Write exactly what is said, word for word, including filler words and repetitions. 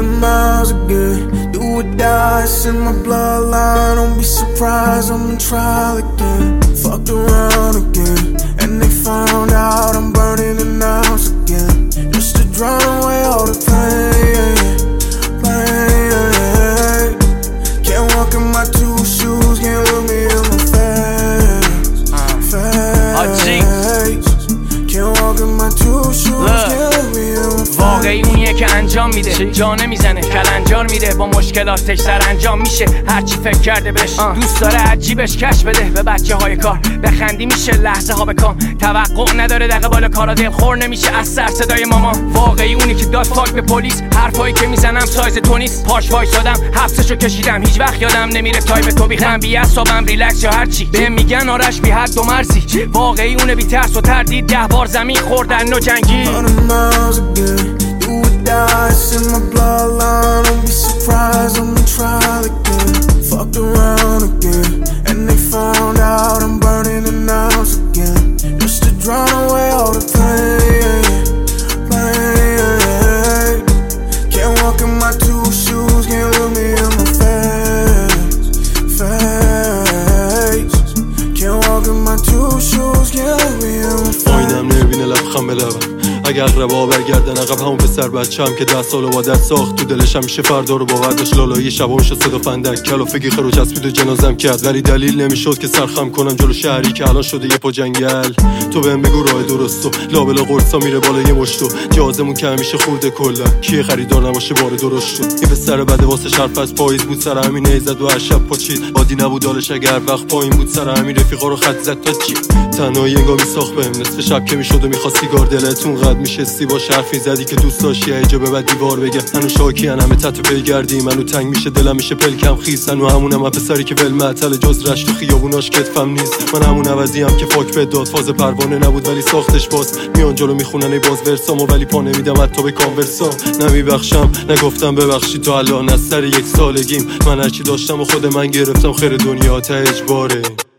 Hundred miles again, do or die, it's in my bloodline. Don't be surprised, I'm in trial again. Fucked around again, and they found out I'm burning the house again. Just to drown away all the pain, pain. Can't walk in my two shoes, can't look me in my face, face. Can't walk in my two shoes, can't look me in my face. واقعی اونیه که انجام میده، جا نمیزنه، کلنجار میده، با مشکلاتش سر انجام میشه. هرچی فکر کرده بهش دوست داره عجیبش کش بده. به بچه های کار بخندی میشه لحظه ها بکام. توقع نداره دقیقه بالا کارا دل خور نمیشه از سر صدای ماما. واقعی اونی که داد فاک به پلیس، حرفایی که میزنم سایز تو نیست. پاش وایسادم حبسشو کشیدم، هیچ وقت یادم نمیره تایم تو بیخم بی اعصابم ریلکس یا هرچی. بهم میگن آرش بی حد و مرزی، واقعی اونه بی ترس و تردید. ده بار زمین خوردن نو جنگی. It's in my bloodline, don't be surprised, I'm in trial again. Fucked around again, and they found out I'm burning the house again. Just to drown away all the pain, pain. Can't walk in my two shoes, can't look me in my face, face. Can't walk in my two shoes, can't look me in my face. آینم نمیبینه لبخم به لبم. اگر اقربا برگردن عقب همون پسر بچه‌ام که ده سال با درد ساخت. تو دلش همیشه فردا رو باور داشت. لالایی شبامش صدا فندک کلافگی خروج چسبید و جنازم کرد. ولی دلیل نمیشد که سرخم کنم جلو شهری که الان شده یه پا جنگل. تو بهم بگو راه درستو، لابلا قرصا میره بالا یه مشتو. جازمون که همیشه خورده کلا، کیه خریدار نباشه بار درست شد. این پسر بده واسه شرف از پاییز بود، سر همین ایزد و هر شب پاچید. عادی نبود حالش اگر وقت پایین بود، سر همین رفیقا رو خط زد تا چی. تنهایی انگامی ساخت بهم، نصف شب که میشد و می‌خواست سیگار دلتون قد میشستی با حرفی زدی که دوست داشتی یه جا به بعد دیوار بگه. هنو شاکی همه تتو بگردی، منو تنگ میشه دلم میشه پلکم خیس. هنو همونم پسری که ول معطل جز رشت و خیابوناش کتفم نیست. من همون عوضی هم که فاک به داد، فاز پروانه نبود ولی ساختش باز. میان جلو میخونن ای باز ورسامو، ولی پا نمیدم حتی به کانورسا. نمیبخشم نگفتم ببخشی تو الان از سر یک سالگیم. من هرچی داشتم و خود من گرفتم، خیر دنیا تا اجباره.